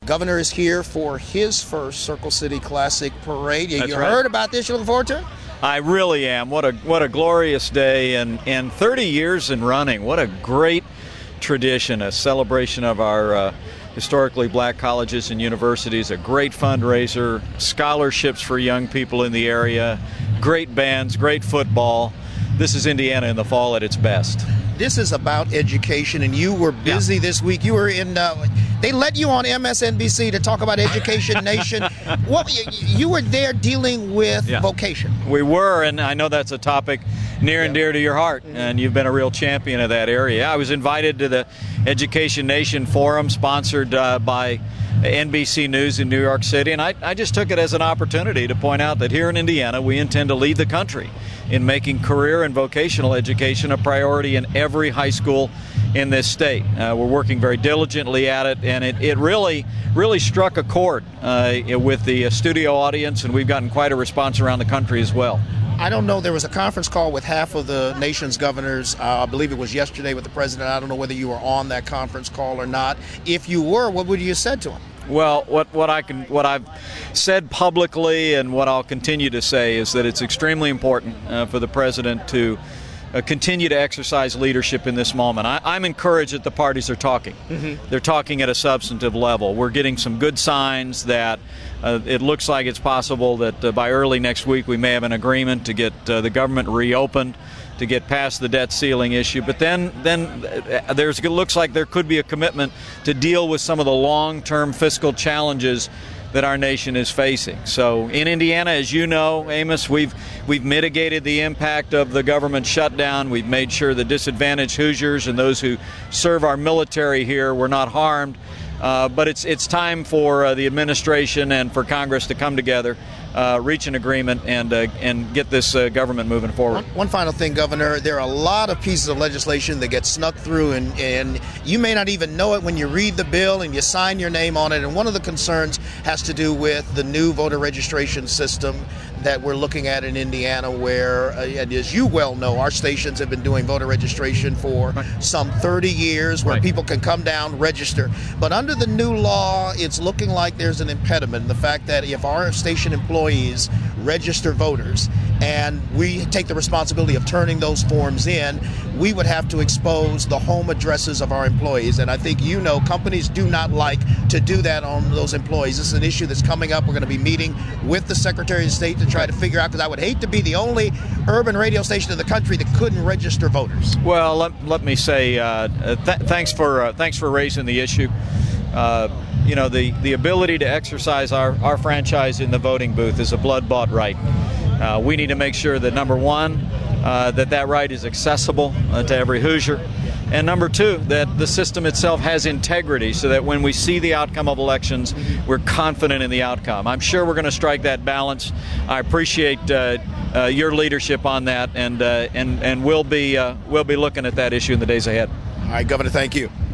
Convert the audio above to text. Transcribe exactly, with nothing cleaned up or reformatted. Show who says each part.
Speaker 1: Governor is here for his first Circle City Classic Parade. You,
Speaker 2: That's
Speaker 1: you
Speaker 2: right.
Speaker 1: heard about this? You looking forward to it?
Speaker 2: I really am. What a what a glorious day, and, and thirty years in running. What a great tradition, a celebration of our uh, historically black colleges and universities, a great fundraiser, scholarships for young people in the area, great bands, great football. This is Indiana in the fall at its best.
Speaker 1: This is about education, and you were busy
Speaker 2: Yeah.
Speaker 1: this week. You were in, uh, they let you on M S N B C to talk about Education Nation. What you, you were there dealing with
Speaker 2: Yeah.
Speaker 1: vocation.
Speaker 2: We were, and I know that's a topic near and dear to your heart, and you've been a real champion of that area. I was invited to the Education Nation Forum, sponsored uh, by N B C News in New York City, and I, I just took it as an opportunity to point out that here in Indiana, we intend to lead the country in making career and vocational education a priority in every high school in this state. Uh, we're working very diligently at it, and it, it really, really struck a chord uh, with the studio audience, and we've gotten quite a response around the country as well.
Speaker 1: I don't know. There was a conference call with half of the nation's governors. Uh, I believe it was yesterday with the president. I don't know whether you were on that conference call or not. If you were, what would you have said to him?
Speaker 2: Well, what, what I can what I've said publicly and what I'll continue to say is that it's extremely important uh, for the president to uh, continue to exercise leadership in this moment. I, I'm encouraged that the parties are talking. Mm-hmm. They're talking at a substantive level. We're getting some good signs that uh, it looks like it's possible that uh, by early next week we may have an agreement to get uh, the government reopened, to get past the debt ceiling issue. But then then there's it looks like there could be a commitment to deal with some of the long-term fiscal challenges that our nation is facing. So in Indiana, as you know, Amos, we've we've mitigated the impact of the government shutdown. We've made sure the disadvantaged Hoosiers and those who serve our military here were not harmed. Uh, but it's it's time for uh, the administration and for Congress to come together, uh, reach an agreement, and uh, and get this uh, government moving forward.
Speaker 1: One, one final thing, Governor. There are a lot of pieces of legislation that get snuck through, and, and you may not even know it when you read the bill and you sign your name on it. And one of the concerns has to do with the new voter registration system that we're looking at in Indiana, where, uh, and as you well know, our stations have been doing voter registration for right. some thirty years, where right. people can come down, register. But under the new law, it's looking like there's an impediment. The fact that if our station employees register voters and we take the responsibility of turning those forms in, we would have to expose the home addresses of our employees. And I think you know companies do not like to do that on those employees. This is an issue that's coming up. We're going to be meeting with the Secretary of State to try to figure out, because I would hate to be the only urban radio station in the country that couldn't register voters.
Speaker 2: Well, let, let me say uh, th- thanks for uh, thanks for raising the issue. Uh, you know, the, the ability to exercise our, our franchise in the voting booth is a blood-bought right. Uh, we need to make sure that, number one, uh, that that right is accessible uh, to every Hoosier, and number two, that the system itself has integrity so that when we see the outcome of elections, we're confident in the outcome. I'm sure we're going to strike that balance. I appreciate uh, uh, your leadership on that, and uh, and and we'll be uh, we'll be looking at that issue in the days ahead.
Speaker 1: All right, Governor, thank you.